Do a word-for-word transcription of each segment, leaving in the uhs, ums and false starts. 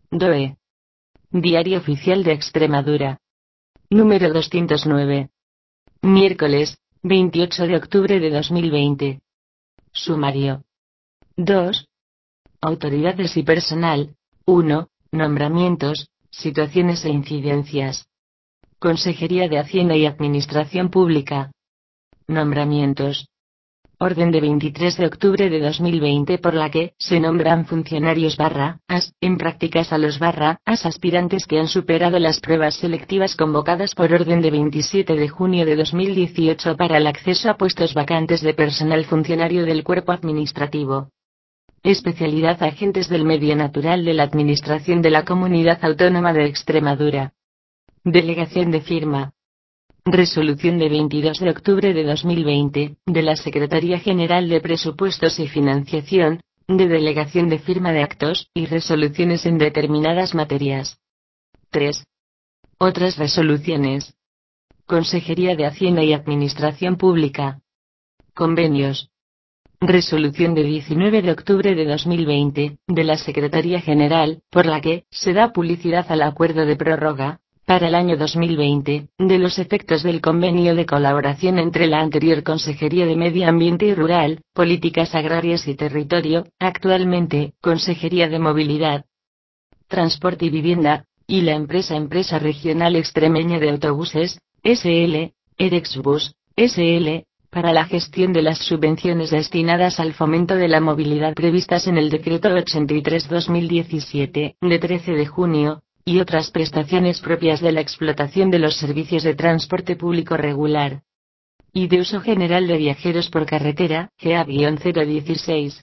D O E. Diario Oficial de Extremadura. Número doscientos nueve. Miércoles, veintiocho de octubre de dos mil veinte. Sumario. dos. Autoridades y personal. uno. Nombramientos, situaciones e incidencias. Consejería de Hacienda y Administración Pública. Nombramientos. Orden de veintitrés de octubre de dos mil veinte por la que se nombran funcionarios barra as en prácticas a los barra as aspirantes que han superado las pruebas selectivas convocadas por orden de veintisiete de junio de dos mil dieciocho para el acceso a puestos vacantes de personal funcionario del cuerpo administrativo. Especialidad Agentes del Medio Natural de la Administración de la Comunidad Autónoma de Extremadura. Delegación de firma. Resolución de veintidós de octubre de dos mil veinte, de la Secretaría General de Presupuestos y Financiación, de delegación de firma de actos y resoluciones en determinadas materias. tres. Otras resoluciones. Consejería de Hacienda y Administración Pública. Convenios. Resolución de diecinueve de octubre de dos mil veinte, de la Secretaría General, por la que se da publicidad al acuerdo de prórroga, para el año dos mil veinte, de los efectos del convenio de colaboración entre la anterior Consejería de Medio Ambiente y Rural, Políticas Agrarias y Territorio, actualmente, Consejería de Movilidad, Transporte y Vivienda, y la empresa Empresa Regional Extremeña de Autobuses, S L, Erexbus, S L, para la gestión de las subvenciones destinadas al fomento de la movilidad previstas en el Decreto ochenta y tres barra dos mil diecisiete, de trece de junio, y otras prestaciones propias de la explotación de los servicios de transporte público regular y de uso general de viajeros por carretera, G A cero dieciséis.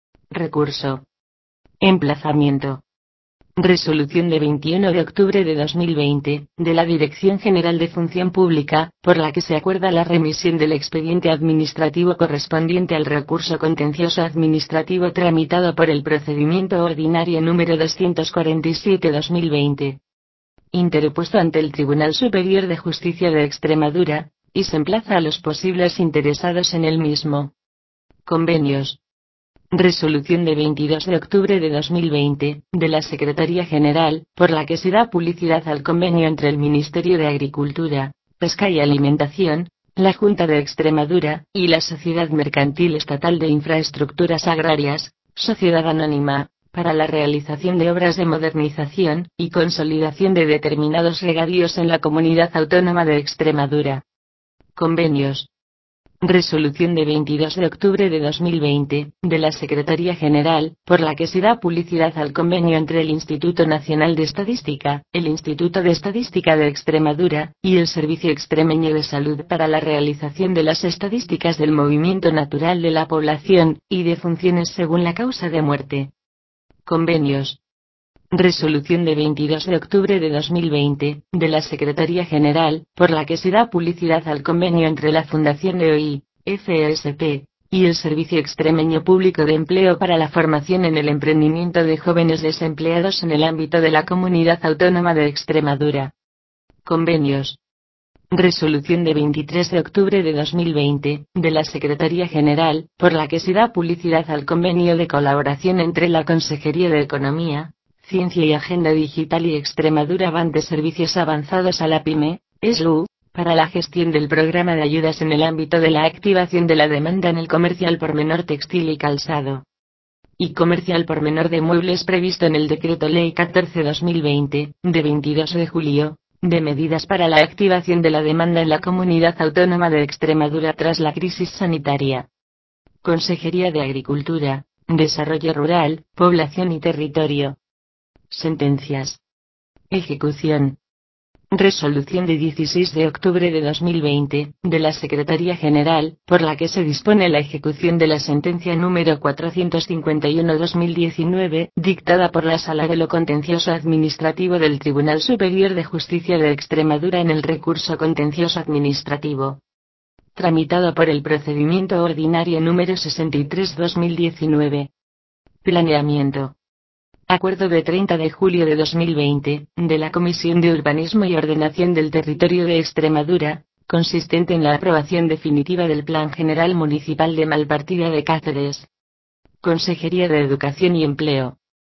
Recurso. Emplazamiento. Resolución de veintiuno de octubre de dos mil veinte, de la Dirección General de Función Pública, por la que se acuerda la remisión del expediente administrativo correspondiente al recurso contencioso administrativo tramitado por el procedimiento ordinario número doscientos cuarenta y siete barra dos mil veinte. Interpuesto ante el Tribunal Superior de Justicia de Extremadura, y se emplaza a los posibles interesados en el mismo. Convenios. Resolución de veintidós de octubre de dos mil veinte, de la Secretaría General, por la que se da publicidad al convenio entre el Ministerio de Agricultura, Pesca y Alimentación, la Junta de Extremadura, y la Sociedad Mercantil Estatal de Infraestructuras Agrarias, Sociedad Anónima, para la realización de obras de modernización y consolidación de determinados regadíos en la Comunidad Autónoma de Extremadura. Convenios. Resolución de veintidós de octubre de dos mil veinte, de la Secretaría General, por la que se da publicidad al convenio entre el Instituto Nacional de Estadística, el Instituto de Estadística de Extremadura, y el Servicio Extremeño de Salud para la realización de las estadísticas del movimiento natural de la población, y de funciones según la causa de muerte. Convenios. Resolución de veintidós de octubre de dos mil veinte, de la Secretaría General, por la que se da publicidad al convenio entre la Fundación E O I, F E S P, y el Servicio Extremeño Público de Empleo para la formación en el emprendimiento de jóvenes desempleados en el ámbito de la Comunidad Autónoma de Extremadura. Convenios. Resolución de veintitrés de octubre de dos mil veinte, de la Secretaría General, por la que se da publicidad al convenio de colaboración entre la Consejería de Economía, Ciencia y Agenda Digital y Extremadura Ban de Servicios Avanzados a la PYME, S L U, para la gestión del programa de ayudas en el ámbito de la activación de la demanda en el comercio al por menor textil y calzado, y comercio al por menor de muebles previsto en el Decreto Ley catorce barra dos mil veinte, de veintidós de julio, de medidas para la activación de la demanda en la Comunidad Autónoma de Extremadura tras la crisis sanitaria. Consejería de Agricultura, Desarrollo Rural, Población y Territorio. Sentencias. Ejecución. Resolución de dieciséis de octubre de dos mil veinte, de la Secretaría General, por la que se dispone la ejecución de la sentencia número cuatrocientos cincuenta y uno barra dos mil diecinueve, dictada por la Sala de lo Contencioso Administrativo del Tribunal Superior de Justicia de Extremadura en el recurso contencioso administrativo, tramitado por el procedimiento ordinario número sesenta y tres barra dos mil diecinueve. Planeamiento. Acuerdo de treinta de julio de dos mil veinte, de la Comisión de Urbanismo y Ordenación del Territorio de Extremadura, consistente en la aprobación definitiva del Plan General Municipal de Malpartida de Cáceres. Consejería de Educación y Empleo.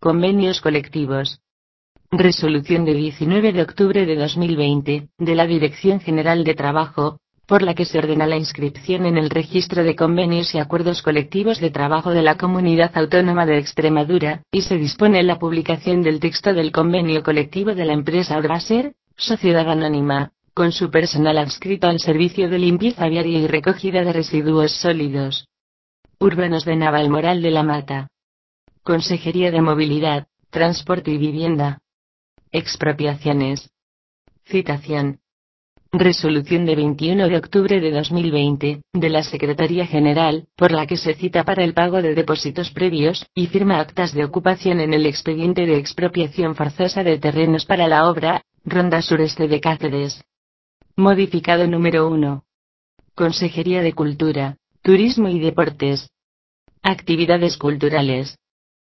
Convenios colectivos. Resolución de diecinueve de octubre de dos mil veinte, de la Dirección General de Trabajo, por la que se ordena la inscripción en el Registro de Convenios y Acuerdos Colectivos de Trabajo de la Comunidad Autónoma de Extremadura, y se dispone la publicación del texto del convenio colectivo de la empresa Urbaser, Sociedad Anónima, con su personal adscrito al servicio de limpieza viaria y recogida de residuos sólidos urbanos de Navalmoral de la Mata. Consejería de Movilidad, Transporte y Vivienda. Expropiaciones. Citación. Resolución de veintiuno de octubre de dos mil veinte, de la Secretaría General, por la que se cita para el pago de depósitos previos, y firma actas de ocupación en el expediente de expropiación forzosa de terrenos para la obra, Ronda Sureste de Cáceres. Modificado número uno. Consejería de Cultura, Turismo y Deportes. Actividades culturales.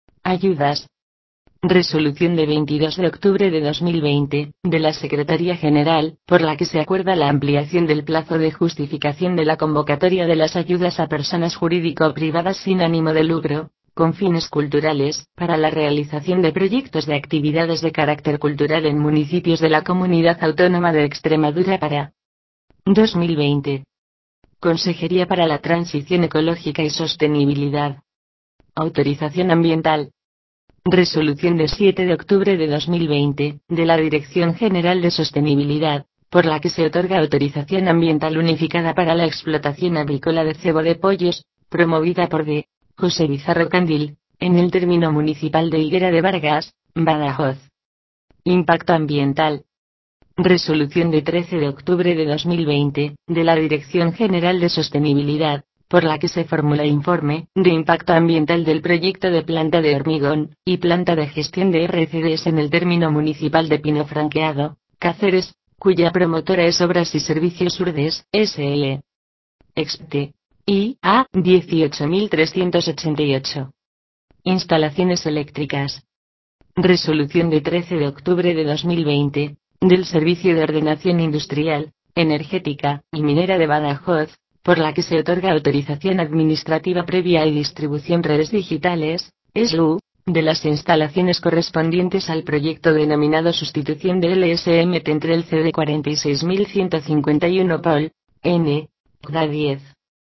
Ayudas. Resolución de veintidós de octubre de dos mil veinte, de la Secretaría General, por la que se acuerda la ampliación del plazo de justificación de la convocatoria de las ayudas a personas jurídico-privadas sin ánimo de lucro, con fines culturales, para la realización de proyectos de actividades de carácter cultural en municipios de la Comunidad Autónoma de Extremadura para dos mil veinte. Consejería para la Transición Ecológica y Sostenibilidad. Autorización ambiental. Resolución de siete de octubre de dos mil veinte, de la Dirección General de Sostenibilidad, por la que se otorga autorización ambiental unificada para la explotación avícola de cebo de pollos, promovida por D. José Bizarro Candil, en el término municipal de Higuera de Vargas, Badajoz. Impacto ambiental. Resolución de trece de octubre de dos mil veinte, de la Dirección General de Sostenibilidad, por la que se formula informe de impacto ambiental del proyecto de planta de hormigón y planta de gestión de R C Ds en el término municipal de Pino Franqueado, Cáceres, cuya promotora es Obras y Servicios Urdes, S L. Expte. I A dieciocho mil trescientos ochenta y ocho. Instalaciones eléctricas. Resolución de trece de octubre de dos mil veinte, del Servicio de Ordenación Industrial, Energética y Minera de Badajoz, por la que se otorga autorización administrativa previa y distribución redes digitales, S L U, de las instalaciones correspondientes al proyecto denominado sustitución de L S M T entre el C D cuarenta y seis mil ciento cincuenta y uno P O L, N, C D A diez.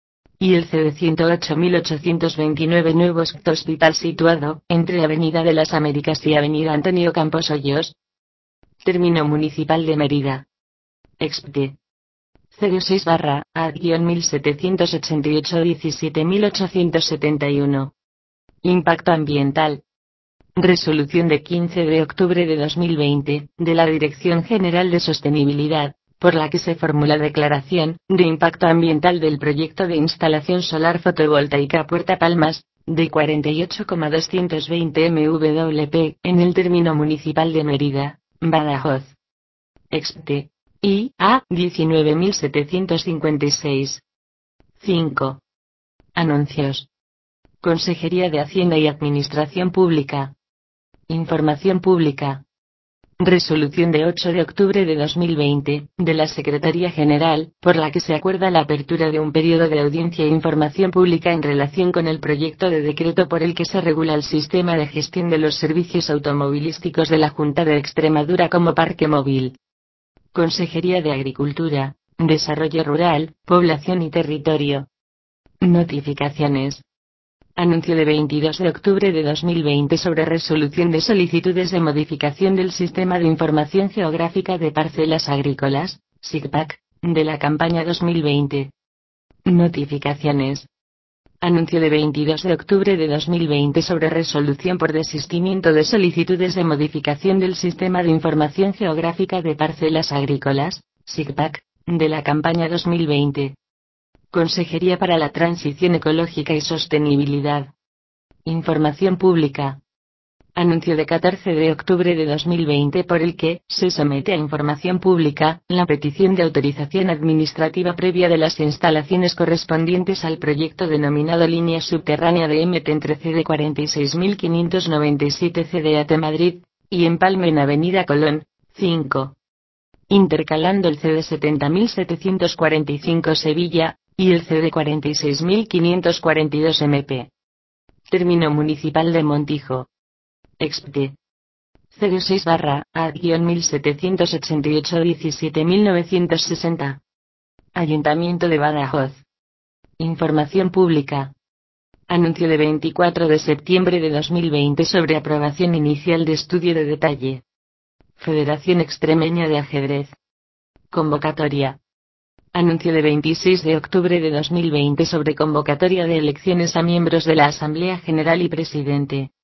Y el C D ciento ocho mil ochocientos veintinueve Nuevo Hospital situado entre Avenida de las Américas y Avenida Antonio Campos Hoyos. Término municipal de Mérida. Expte. cero seis barra A mil setecientos ochenta y ocho diecisiete mil ochocientos setenta y uno. Impacto ambiental. Resolución de quince de octubre de dos mil veinte, de la Dirección General de Sostenibilidad, por la que se formula declaración de impacto ambiental del proyecto de instalación solar fotovoltaica Puerta Palmas, de cuarenta y ocho coma doscientos veinte megawatt, en el término municipal de Mérida, Badajoz. Expte. I A diecinueve mil setecientos cincuenta y seis. cinco. Anuncios. Consejería de Hacienda y Administración Pública. Información pública. Resolución de ocho de octubre de dos mil veinte, de la Secretaría General, por la que se acuerda la apertura de un periodo de audiencia e información pública en relación con el proyecto de decreto por el que se regula el sistema de gestión de los servicios automovilísticos de la Junta de Extremadura como parque móvil. Consejería de Agricultura, Desarrollo Rural, Población y Territorio. Notificaciones. Anuncio de veintidós de octubre de dos mil veinte sobre resolución de solicitudes de modificación del Sistema de Información Geográfica de Parcelas Agrícolas, S I G P A C, de la campaña dos mil veinte. Notificaciones. Anuncio de veintidós de octubre de dos mil veinte sobre resolución por desistimiento de solicitudes de modificación del Sistema de Información Geográfica de Parcelas Agrícolas, S I G P A C, de la campaña dos mil veinte. Consejería para la Transición Ecológica y Sostenibilidad. Información pública. Anuncio de catorce de octubre de dos mil veinte por el que se somete a información pública la petición de autorización administrativa previa de las instalaciones correspondientes al proyecto denominado Línea Subterránea de M T entre C D cuarenta y seis mil quinientos noventa y siete C D A T Madrid y Empalme en Avenida Colón, cinco. Intercalando el C D setenta mil setecientos cuarenta y cinco Sevilla y el C D cuarenta y seis mil quinientos cuarenta y dos M P. Término municipal de Montijo. Expte. cero seis barra A mil setecientos ochenta y ocho diecisiete mil novecientos sesenta. Ayuntamiento de Badajoz. Información pública. Anuncio de veinticuatro de septiembre de dos mil veinte sobre aprobación inicial de estudio de detalle. Federación Extremeña de Ajedrez. Convocatoria. Anuncio de veintiséis de octubre de dos mil veinte sobre convocatoria de elecciones a miembros de la Asamblea General y Presidente.